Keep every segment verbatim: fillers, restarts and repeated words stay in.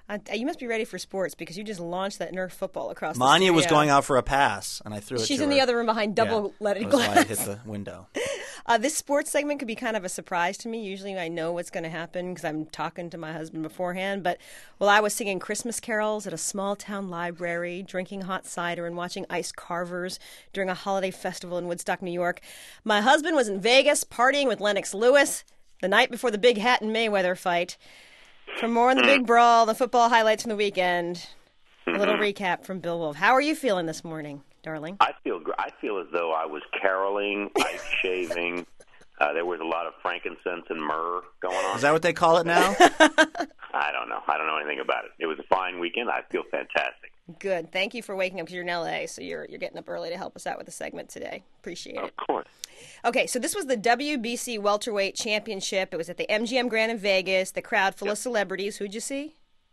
Uh, you must be ready for sports because you just launched that Nerf football across the Manya studio. was going out for a pass, and I threw it She's to in her. the other room behind double-leaded yeah, glass. That's why I hit the window. Uh, this sports segment could be kind of a surprise to me. Usually I know what's going to happen because I'm talking to my husband beforehand. But while I was singing Christmas carols at a small-town library, drinking hot cider, and watching ice carvers during a holiday festival in Woodstock, New York, my husband was in Vegas partying with Lennox Lewis the night before the big Hatton Mayweather fight. For more on the big brawl, the football highlights from the weekend, a little recap from Bill Wolf. How are you feeling this morning, darling? I feel gr- I feel as though I was caroling, ice shaving. Uh, there was a lot of frankincense and myrrh going on. Is that what they call it now? I don't know. I don't know anything about it. It was a fine weekend. I feel fantastic. Good. Thank you for waking up because you're in L A, so you're you're getting up early to help us out with the segment today. Appreciate it. Of course. Okay, so this was the W B C Welterweight Championship. It was at the M G M Grand in Vegas. The crowd full Yep. of celebrities. Who'd you see?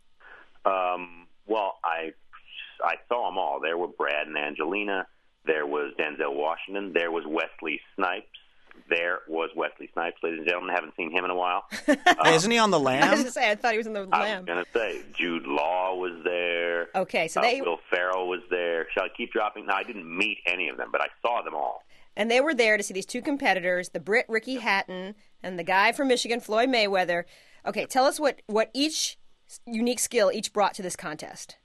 Um, well, I I saw them all. There were Brad and Angelina. There was Denzel Washington. There was Wesley Snipes. There was Wesley Snipes, ladies and gentlemen. Haven't seen him in a while. Hey, isn't he on the I was Lamb? going to say, I thought he was in the I Lamb. was going to say Jude Law was there. Okay, so Uh, they Will Ferrell was there. Shall I keep dropping? No, I didn't meet any of them, but I saw them all. and they were there to see these two competitors, the Brit Ricky Hatton and the guy from Michigan, Floyd Mayweather. Okay, tell us what, what each unique skill each brought to this contest.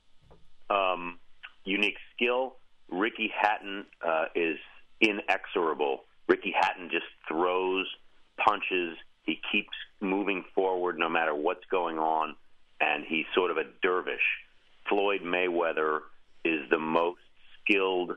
Um, unique skill. Ricky Hatton uh, is inexorable. Ricky Hatton just throws, punches. He keeps moving forward no matter what's going on, and he's sort of a dervish. Floyd Mayweather is the most skilled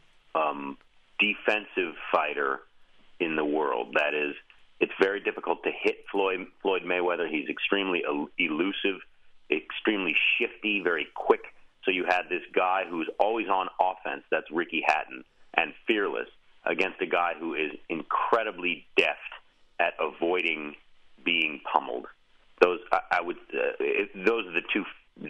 um, defensive fighter in the world. That is, it's very difficult to hit Floyd, Floyd Mayweather. He's extremely el- elusive, extremely shifty, very quick. So you had this guy who's always on offense, that's Ricky Hatton, and fearless, against a guy who is incredibly deft at avoiding being pummeled. Those, I, I would, uh, it, those are the two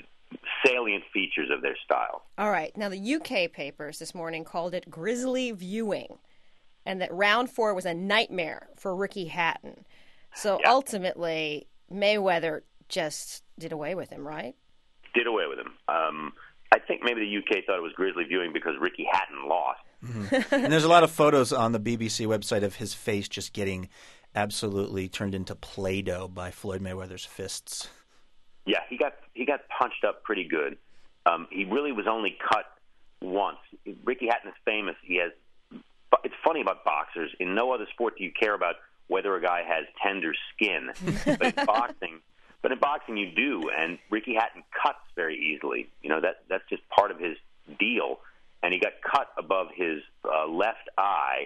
salient features of their style. All right. Now, the U K papers this morning called it grisly viewing, and that round four was a nightmare for Ricky Hatton. So Yeah. ultimately, Mayweather just did away with him, right? Did away with him. Um, I think maybe the U K thought it was grisly viewing because Ricky Hatton lost. Mm-hmm. And there's a lot of photos on the B B C website of his face just getting absolutely turned into Play-Doh by Floyd Mayweather's fists. Yeah, he got he got punched up pretty good. Um, he really was only cut once. Ricky Hatton is famous. He has. It's funny about boxers. In no other sport do you care about whether a guy has tender skin, but in boxing, but in boxing you do. And Ricky Hatton cuts very easily. You know that that's just part of his deal. And he got cut above his uh, left eye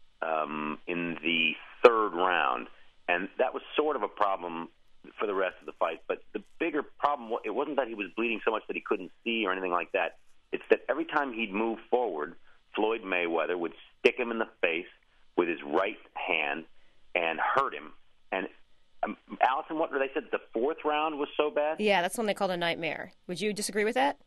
um, in the third round, and that was sort of a problem for the rest of the fight. But the bigger problem, it wasn't that he was bleeding so much that he couldn't see or anything like that. It's that every time he'd move forward, Floyd Mayweather would stick him in the face with his right hand and hurt him. And um, Allison, what they said, the fourth round was so bad? Yeah, that's one they called a nightmare. Would you disagree with that?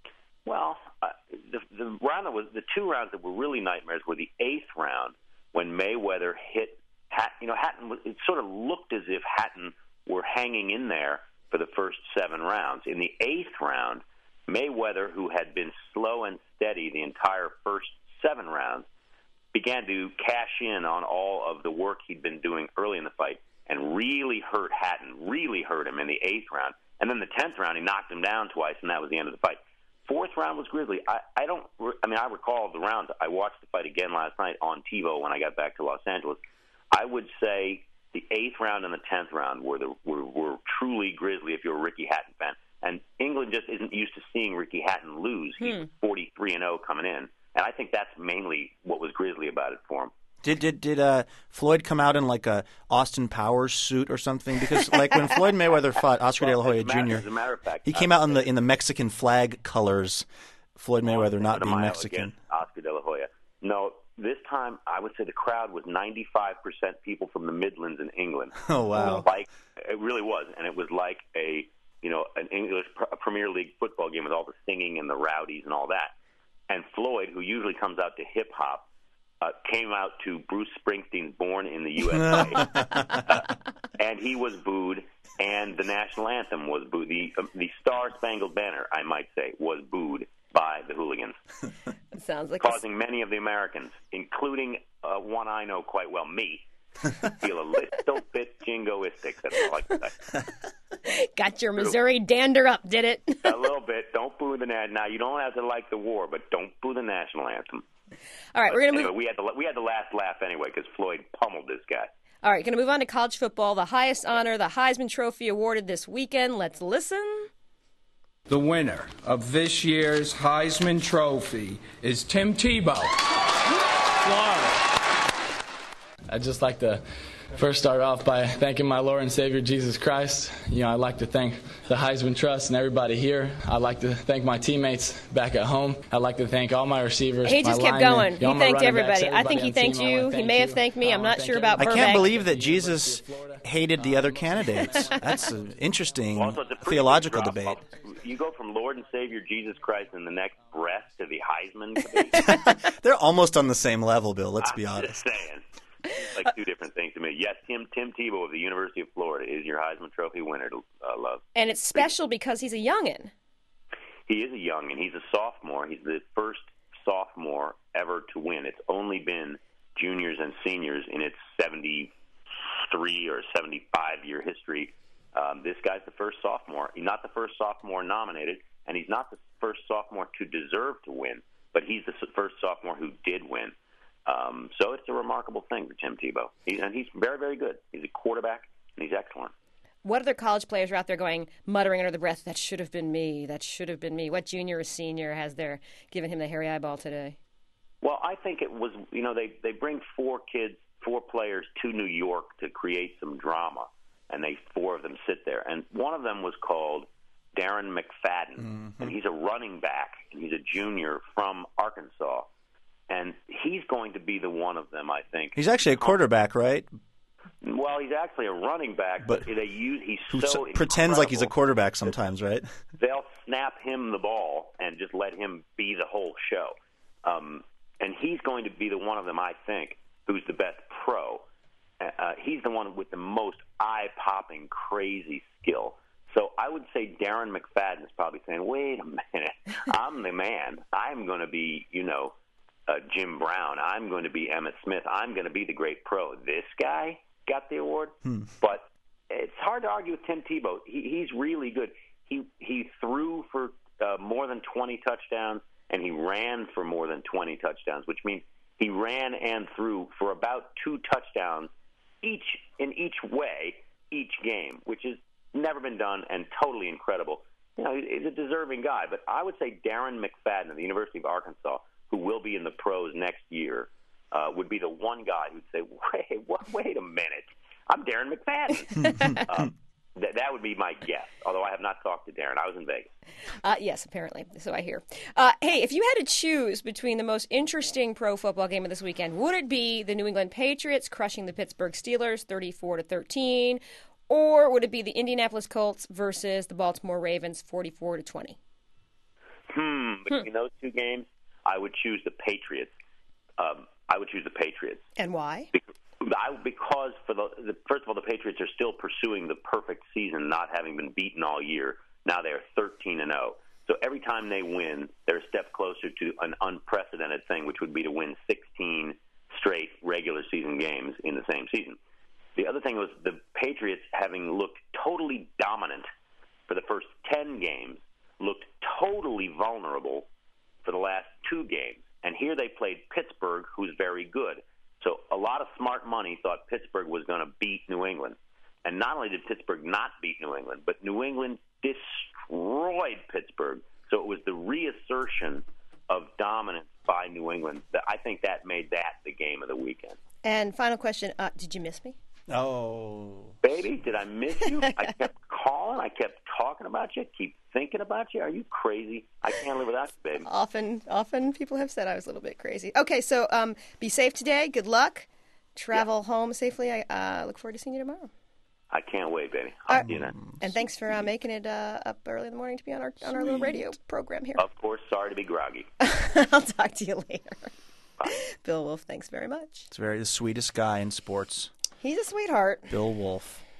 Well, uh, the, the round that was the two rounds that were really nightmares were the eighth round when Mayweather hit Hatton. You know, Hatton was, it sort of looked as if Hatton were hanging in there for the first seven rounds. In the eighth round, Mayweather, who had been slow and steady the entire first seven rounds, began to cash in on all of the work he'd been doing early in the fight and really hurt Hatton, really hurt him in the eighth round. And then the tenth round, he knocked him down twice, and that was the end of the fight. Fourth round was grisly. I, I don't. I mean, I recall the rounds. I watched the fight again last night on TiVo when I got back to Los Angeles. I would say the eighth round and the tenth round were the were, were truly grisly if you're a Ricky Hatton fan. And England just isn't used to seeing Ricky Hatton lose. He's Hmm. forty-three and oh coming in, and I think that's mainly what was grisly about it for him. Did did did uh, Floyd come out in like a Austin Powers suit or something? Because like when Floyd Mayweather fought Oscar Well, De La Hoya as a matter- Junior, as a matter of fact, he I came would out in the say- in the Mexican flag colors. Floyd Mayweather not Cinco de being Mayo Mexican. against Oscar De La Hoya. No, this time I would say the crowd was ninety-five percent people from the Midlands in England. Oh wow! Like it really was, and it was like a you know an English pr- Premier League football game with all the singing and the rowdies and all that. And Floyd, who usually comes out to hip hop, uh, came out to Bruce Springsteen's "Born in the U S A," uh, and he was booed. and the national anthem was booed. The, uh, the Star Spangled Banner, I might say, was booed by the hooligans. It sounds like causing a... many of the Americans, including uh, one I know quite well, me, feel a little bit jingoistic. That's all I can say. Got your Missouri dander up, did it? A little bit. Don't boo the national. Now you don't have to like the war, but don't boo the national anthem. All right, but we're gonna anyway, move. We had the we had the last laugh anyway because Floyd pummeled this guy. All right, going to move on to college football. The highest honor, the Heisman Trophy, awarded this weekend. Let's listen. The winner of this year's Heisman Trophy is Tim Tebow, Florida. I'd just like to first start off by thanking my Lord and Savior Jesus Christ. You know, I'd like to thank the Heisman Trust and everybody here. I'd like to thank my teammates back at home. I'd like to thank all my receivers. He just my kept linemen, going. He all my thanked running everybody. backs, I think everybody he on thanked team. I you. wanna He thank may have you. thanked me. I I'm wanna not thank sure about I Burbank. can't believe that Jesus hated the other candidates. That's an interesting Well, so it's a pretty theological big drop debate. off. You go from Lord and Savior Jesus Christ in the next breath to the Heisman committee. They're almost on the same level, Bill. Let's be I'm honest. just saying. It's like two different things to me. Yes, Tim Tim Tebow of the University of Florida is your Heisman Trophy winner, uh, love. And it's special because he's a youngin'. He is a young, and he's a sophomore. He's the first sophomore ever to win. It's only been juniors and seniors in its seventy-three or seventy-five year history. Um, this guy's the first sophomore. He's not the first sophomore nominated, and he's not the first sophomore to deserve to win, but he's the first sophomore who did win. Um, so it's a remarkable thing for Tim Tebow. He, and he's very, very good. He's a quarterback, and he's excellent. What other college players are out there going, muttering under the breath, that should have been me, that should have been me? What junior or senior has there given him the hairy eyeball today? Well, I think it was, you know, they, they bring four kids, four players to New York to create some drama, and they four of them sit there. And one of them was called Darren McFadden, mm-hmm. and he's a running back, and he's a junior from Arkansas. And he's going to be the one of them, I think. He's actually a quarterback, right? Well, he's actually a running back, but, but they use he's who so pretends like he's a quarterback sometimes, right? They'll snap him the ball and just let him be the whole show. Um, and he's going to be the one of them, I think, who's the best pro. Uh, he's the one with the most eye-popping, crazy skill. So I would say Darren McFadden is probably saying, wait a minute, I'm the man. I'm going to be, you know, Uh, Jim Brown. I'm going to be Emmitt Smith. I'm going to be the great pro. This guy got the award, hmm. but it's hard to argue with Tim Tebow. He, he's really good. He he threw for uh, more than twenty touchdowns, and he ran for more than twenty touchdowns, which means he ran and threw for about two touchdowns each in each way each game, which has never been done and totally incredible. You know, he's a deserving guy, but I would say Darren McFadden of the University of Arkansas, who will be in the pros next year, uh, would be the one guy who'd say, wait, what, wait a minute, I'm Darren McFadden. um, th- that would be my guess, although I have not talked to Darren. I was in Vegas. Uh, yes, apparently, so I hear. Uh, hey, if you had to choose between the most interesting pro football game of this weekend, would it be the New England Patriots crushing the Pittsburgh Steelers thirty-four to thirteen, or would it be the Indianapolis Colts versus the Baltimore Ravens forty-four to twenty? Hmm, between hmm. those two games, I would choose the Patriots. Um, I would choose the Patriots. And why? Because, I, because for the, the first of all, the Patriots are still pursuing the perfect season, not having been beaten all year. Now they are thirteen and oh. So every time they win, they're a step closer to an unprecedented thing, which would be to win sixteen straight regular season games in the same season. The other thing was the Patriots, having looked totally dominant for the first ten games, looked totally vulnerable for the last two games. And here they played Pittsburgh, who's very good. So a lot of smart money thought Pittsburgh was going to beat New England. And not only did Pittsburgh not beat New England, but New England destroyed Pittsburgh. So it was the reassertion of dominance by New England that I think that made that the game of the weekend. And final question, uh, did you miss me? Oh. Baby, did I miss you? I kept calling. I kept talking about you. Keep thinking about you. Are you crazy? I can't live without you, baby. Often, often people have said I was a little bit crazy. Okay, so um, be safe today. Good luck. Travel yeah. home safely. I uh, look forward to seeing you tomorrow. I can't wait, baby. I'll uh, see you then. And thanks for uh, making it uh, up early in the morning to be on our on our little radio program here. Of course. Sorry to be groggy. I'll talk to you later. Bye. Bill Wolf, thanks very much. It's very the sweetest guy in sports. He's a sweetheart. Bill Wolf.